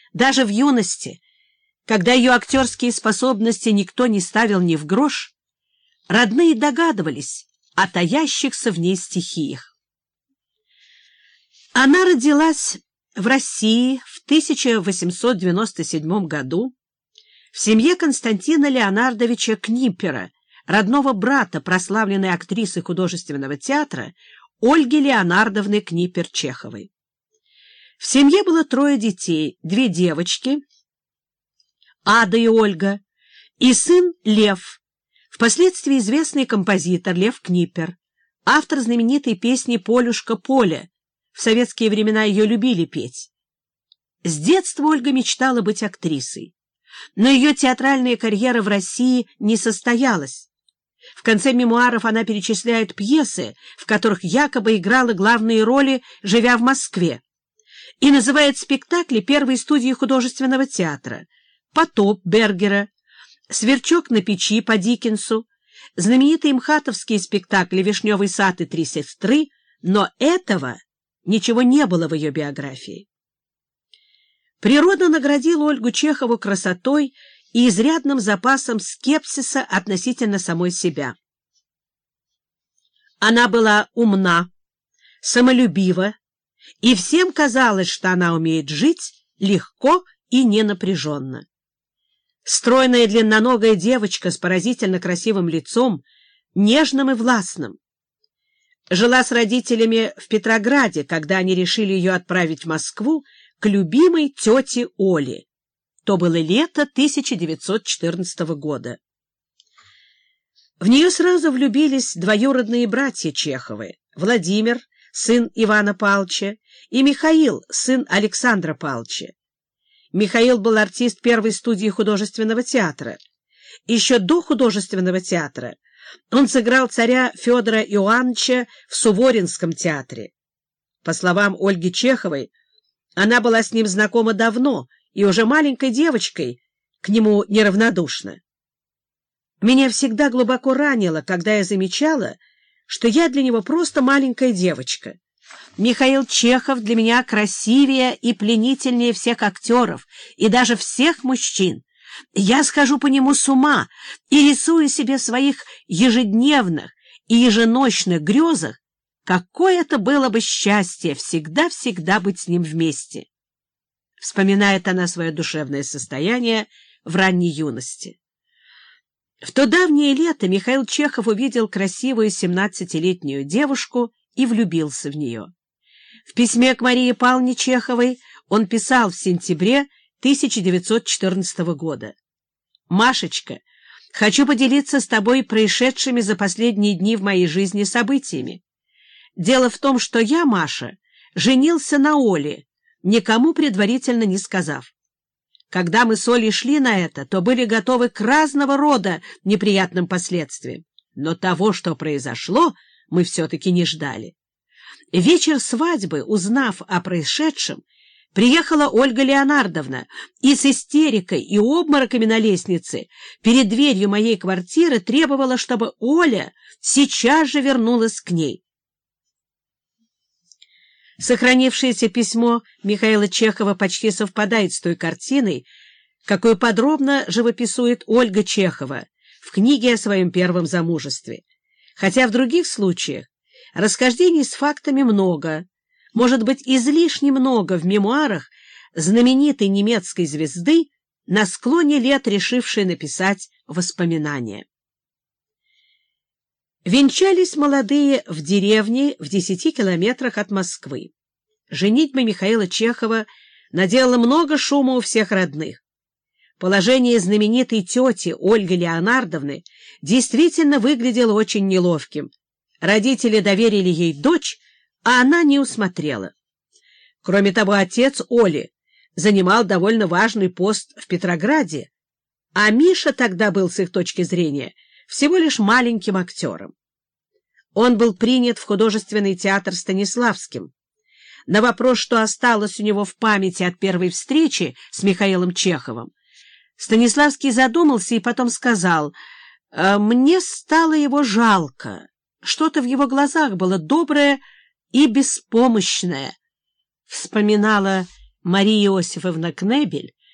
Даже в юности, когда ее актерские способности никто не ставил ни в грош, родные догадывались о таящихся в ней стихиях. Она родилась в России в 1897 году в семье Константина Леонардовича Книпера, родного брата прославленной актрисы художественного театра Ольги Леонардовны Книпер-Чеховой. В семье было 3 детей, 2 девочки, Ада и Ольга, и сын Лев, впоследствии известный композитор Лев Книпер, автор знаменитой песни «Полюшка Поля». В советские времена ее любили петь. С детства Ольга мечтала быть актрисой, но ее театральная карьера в России не состоялась. В конце мемуаров она перечисляет пьесы, в которых якобы играла главные роли, живя в Москве, и называет спектакли первой студии художественного театра: «Потоп» Бергера, «Сверчок на печи» по Диккенсу, знаменитые мхатовские спектакли «Вишневый сад» и «Три сестры», но этого ничего не было в ее биографии. Природа наградила Ольгу Чехову красотой и изрядным запасом скепсиса относительно самой себя. Она была умна, самолюбива, и всем казалось, что она умеет жить легко и ненапряженно. Стройная длинноногая девочка с поразительно красивым лицом, нежным и властным. Жила с родителями в Петрограде, когда они решили ее отправить в Москву к любимой тете Оле. То было лето 1914 года. В нее сразу влюбились двоюродные братья Чеховы: Владимир, сын Ивана Павловича, и Михаил, сын Александра Павловича. Михаил был артист первой студии художественного театра. Еще до художественного театра он сыграл царя Федора Иоанновича в Суворинском театре. По словам Ольги Чеховой, она была с ним знакома давно и уже маленькой девочкой к нему неравнодушна. Меня всегда глубоко ранило, когда я замечала, что я для него просто маленькая девочка. Михаил Чехов для меня красивее и пленительнее всех актеров и даже всех мужчин. Я схожу по нему с ума и рисую себе в своих ежедневных и еженочных грезах, какое это было бы счастье всегда-всегда быть с ним вместе. Вспоминает она свое душевное состояние в ранней юности. В то давнее лето Михаил Чехов увидел красивую 17-летнюю девушку и влюбился в нее. В письме к Марии Павловне Чеховой он писал в сентябре 1914 года: «Машечка, хочу поделиться с тобой происшедшими за последние дни в моей жизни событиями. Дело в том, что я, Маша, женился на Оле, никому предварительно не сказав. Когда мы с Олей шли на это, то были готовы к разного рода неприятным последствиям, но того, что произошло, мы все-таки не ждали. Вечер свадьбы, узнав о происшедшем, приехала Ольга Леонардовна и с истерикой и обмороками на лестнице перед дверью моей квартиры требовала, чтобы Оля сейчас же вернулась к ней». Сохранившееся письмо Михаила Чехова почти совпадает с той картиной, какую подробно живописует Ольга Чехова в книге о своем первом замужестве. Хотя в других случаях расхождений с фактами много, может быть, излишне много в мемуарах знаменитой немецкой звезды, на склоне лет решившей написать воспоминания. Венчались молодые в деревне в 10 километрах от Москвы. Женитьба Михаила Чехова наделала много шума у всех родных. Положение знаменитой тети Ольги Леонардовны действительно выглядело очень неловким. Родители доверили ей дочь, а она не усмотрела. Кроме того, отец Оли занимал довольно важный пост в Петрограде, а Миша тогда был, с их точки зрения, всего лишь маленьким актером. Он был принят в художественный театр Станиславским. На вопрос, что осталось у него в памяти от первой встречи с Михаилом Чеховым, Станиславский задумался и потом сказал: «Мне стало его жалко. Что-то в его глазах было доброе и беспомощное», — вспоминала Мария Иосифовна Кнебель